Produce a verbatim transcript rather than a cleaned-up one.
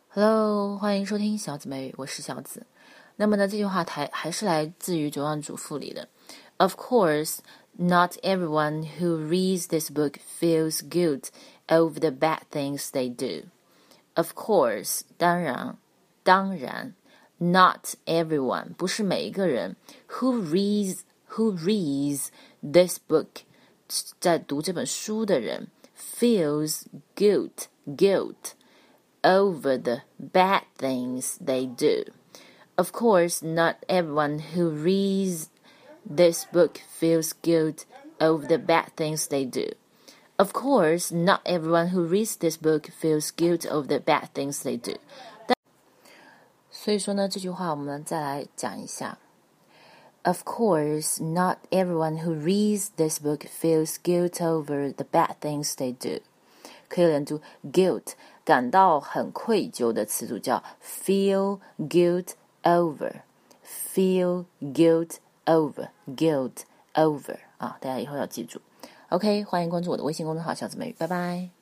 Hello，欢迎收听小紫美语，我是小紫。那么呢，这句话还还是来自于《绝望主妇》里的。Of course, not everyone who reads this book feels good over the bad things they do. Of course, 当然，当然 ，not everyone 不是每一个人 who reads who reads this book 在读这本书的人 feels good guilt.over the bad things they do. Of course, not everyone who reads this book feels guilt over the bad things they do. Of course, not everyone who reads this book feels guilt over the bad things they do. 所以说呢，这句话我们再来讲一下。Of course, not everyone who reads this book feels guilt over the bad things they do. 可以连读 guilt 感到很愧疚的词组叫 feel guilt over feel guilt over guilt over 啊，大家以后要记住 OK 欢迎关注我的微信公众号小紫美语拜拜。